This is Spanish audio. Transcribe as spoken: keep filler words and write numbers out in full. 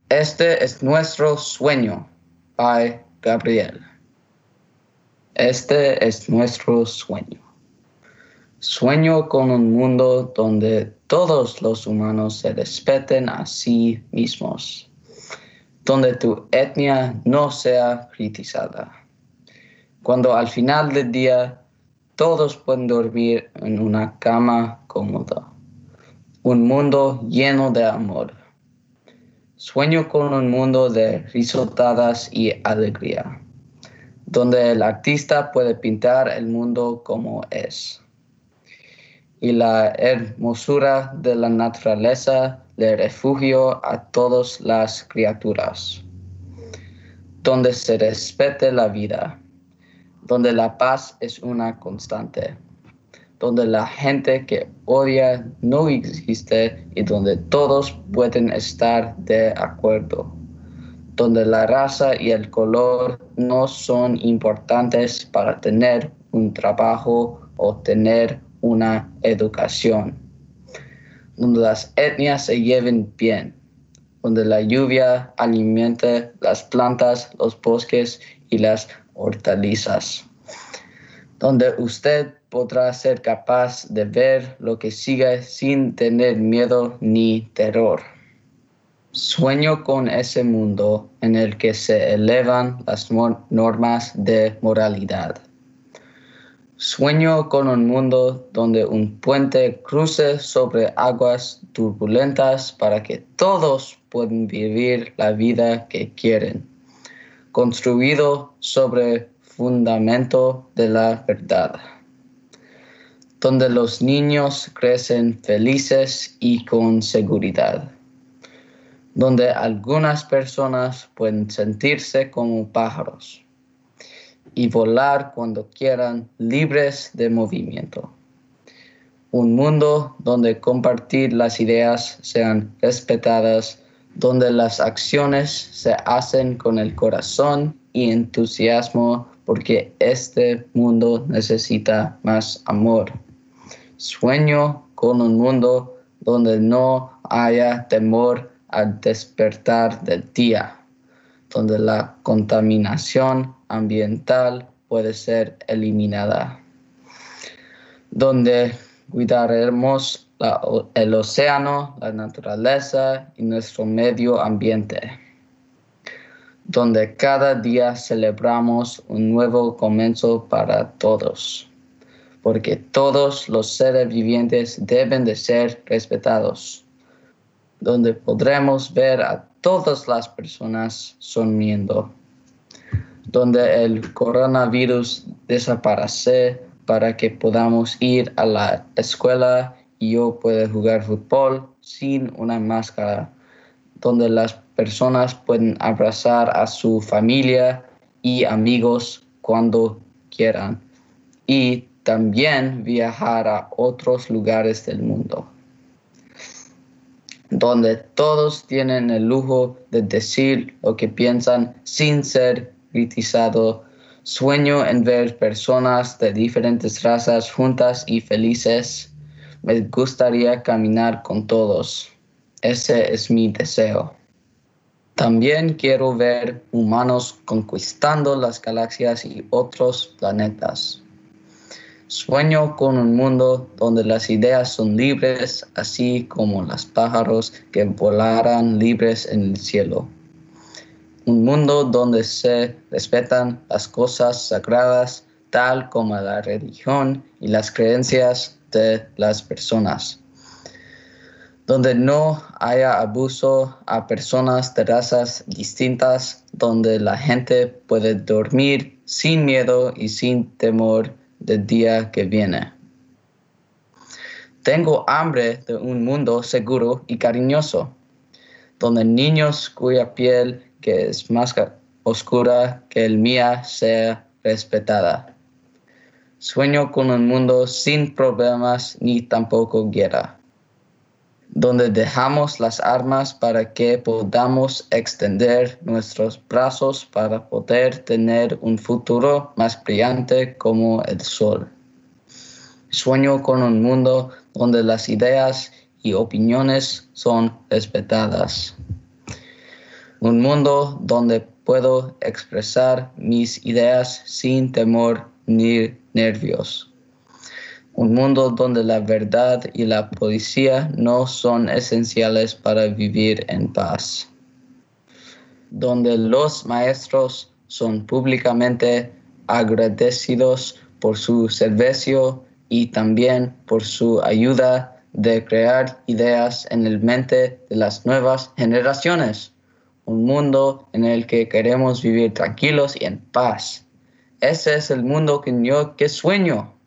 Este es nuestro sueño, by Gabriel. Este es nuestro sueño. Sueño con un mundo donde todos los humanos se respeten a sí mismos, donde tu etnia no sea criticada. Cuando al final del día todos pueden dormir en una cama cómoda. Un mundo lleno de amor. Sueño con un mundo de risotadas y alegría, donde el artista puede pintar el mundo como es. Y la hermosura de la naturaleza le refugio a todas las criaturas. Donde se respete la vida, donde la paz es una constante, donde la gente que odia no existe y donde todos pueden estar de acuerdo, donde la raza y el color no son importantes para tener un trabajo o tener una educación, donde las etnias se lleven bien, donde la lluvia alimente las plantas, los bosques y las hortalizas, donde usted podrá ser capaz de ver lo que sigue sin tener miedo ni terror. Sueño con ese mundo en el que se elevan las normas de moralidad. Sueño con un mundo donde un puente cruce sobre aguas turbulentas para que todos puedan vivir la vida que quieren, construido sobre fundamento de la verdad, donde los niños crecen felices y con seguridad, donde algunas personas pueden sentirse como pájaros y volar cuando quieran, libres de movimiento. Un mundo donde compartir las ideas sean respetadas, donde las acciones se hacen con el corazón y entusiasmo, porque este mundo necesita más amor. Sueño con un mundo donde no haya temor al despertar del día, donde la contaminación ambiental puede ser eliminada, donde cuidaremos la, el océano, la naturaleza y nuestro medio ambiente, donde cada día celebramos un nuevo comienzo para todos, porque todos los seres vivientes deben de ser respetados, donde podremos ver a todas las personas sonriendo, donde el coronavirus desaparece para que podamos ir a la escuela y yo pueda jugar fútbol sin una máscara, donde las personas pueden abrazar a su familia y amigos cuando quieran y también viajar a otros lugares del mundo, donde todos tienen el lujo de decir lo que piensan sin ser critizado. Sueño en ver personas de diferentes razas juntas y felices. Me gustaría caminar con todos. Ese es mi deseo. También quiero ver humanos conquistando las galaxias y otros planetas. Sueño con un mundo donde las ideas son libres, así como los pájaros que volarán libres en el cielo. Un mundo donde se respetan las cosas sagradas, tal como la religión y las creencias de las personas. Donde no haya abuso a personas de razas distintas, donde la gente puede dormir sin miedo y sin temor del día que viene. Tengo hambre de un mundo seguro y cariñoso, donde niños cuya piel que es más oscura que el mía sea respetada. Sueño con un mundo sin problemas ni tampoco guerra, donde dejamos las armas para que podamos extender nuestros brazos para poder tener un futuro más brillante como el sol. Sueño con un mundo donde las ideas y opiniones son respetadas. Un mundo donde puedo expresar mis ideas sin temor ni nervios. Un mundo donde la verdad y la policía no son esenciales para vivir en paz. Donde los maestros son públicamente agradecidos por su servicio y también por su ayuda de crear ideas en el mente de las nuevas generaciones. Un mundo en el que queremos vivir tranquilos y en paz. Ese es el mundo que yo que sueño.